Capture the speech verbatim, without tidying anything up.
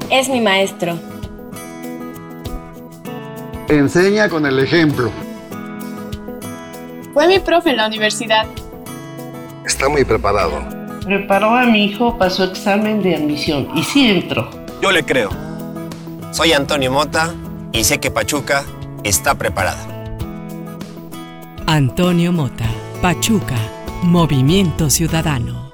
Es mi maestro. Enseña con el ejemplo. Fue mi profe en la universidad. Está muy preparado. Preparó a mi hijo para su examen de admisión y sí entró. Yo le creo. Soy Antonio Mota y sé que Pachuca está preparada. Antonio Mota, Pachuca, Movimiento Ciudadano.